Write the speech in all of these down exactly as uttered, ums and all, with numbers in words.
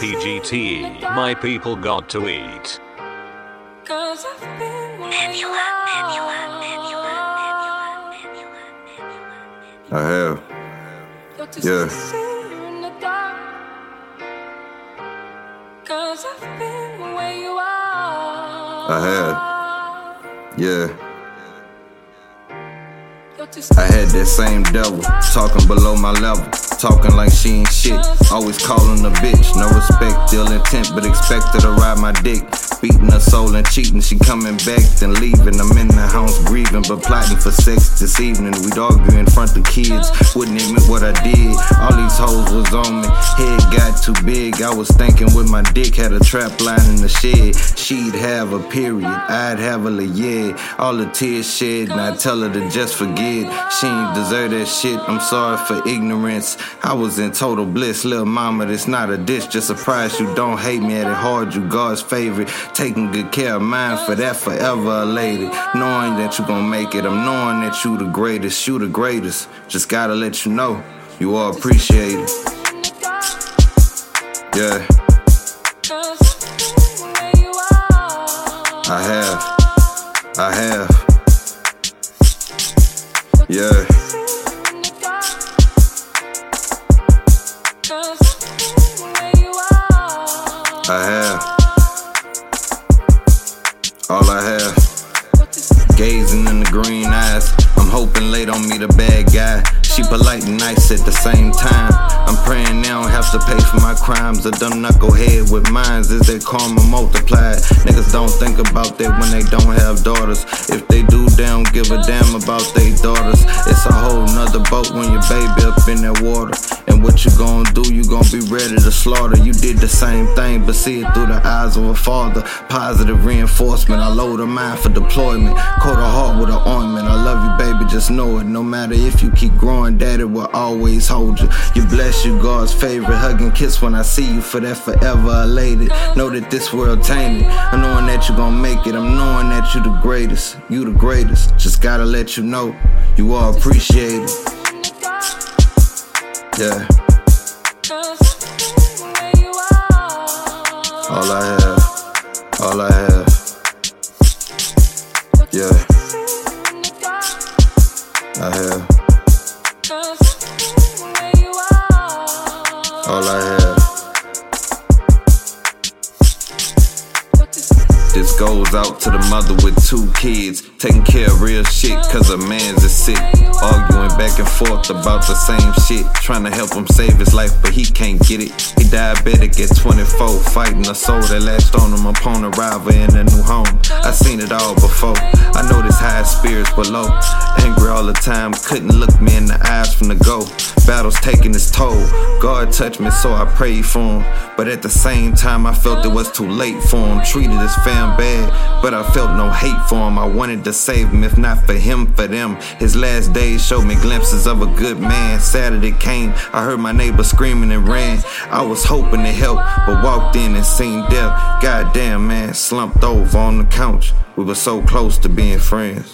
T G T E, my people got to eat. I have. Yeah. I have. Yeah. I had that same devil, talking below my level, talking like she ain't shit, always calling a bitch. No respect, ill intent, but expect her to ride my dick. Beating her soul and cheating, she coming back then leaving. I'm in the house grieving, but plotting for sex this evening. We'd argue in front of kids, wouldn't admit what I did. All these hoes was on me, head got too big. I was thinking with my dick, had a trap line in the shed. She'd have a period, I'd have a yeah. All the tears shed, and I tell her to just forget. She ain't deserve that shit, I'm sorry for ignorance. I was in total bliss, little mama, this not a dish. Just surprised you don't hate me, at it hard, you God's favorite. Taking good care of mine, for that forever elated. Knowing that you gon' make it, I'm knowing that you the greatest, you the greatest. Just gotta let you know, you are appreciated. Yeah. I have, I have. Yeah. I have. All I have. Gazing in the green eyes, I'm hoping late on me the bad guy. She polite and nice at the same time. I'm praying they don't have to pay for my crimes. A dumb knucklehead with minds, is their karma multiplied? Niggas don't think about that when they don't have daughters. If they do, they don't give a damn about their daughters. It's a whole nother boat when your baby up in that water. And what you gon' do, you gon' be ready to slaughter. You did the same thing, but see it through the eyes of a father. Positive reinforcement, I load a mind for deployment. Coat a heart with an ointment, I love you baby, just know it. No matter if you keep growing, daddy will always hold you. You bless you, God's favorite. Hug and kiss when I see you, for that forever elated. Know that this world tainted, I'm knowing that you gon' make it. I'm knowing that you the greatest, you the greatest. Just gotta let you know, you are appreciated. Yeah. All I have, all I have. Yeah. I have. All I have. This goes out to the mother with two kids, taking care of real shit cause her man's is sick. Arguing back and forth about the same shit, trying to help him save his life but he can't get it. He diabetic at twenty-four, fighting a soul that latched on him upon arrival in a new home. I seen it all before, I know this high spirits below. Angry all the time, couldn't look me in the eyes from the go. Battles taking its toll, God touched me so I prayed for him. But at the same time I felt it was too late for him. Treated his fam bad, but I felt no hate for him. I wanted to save him, if not for him, for them. His last days showed me glimpses of a good man. Saturday came, I heard my neighbor screaming and ran. I was hoping to help, but walked in and seen death. Goddamn man, slumped over on the couch. We were so close to being friends.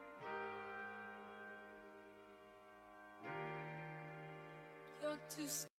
Just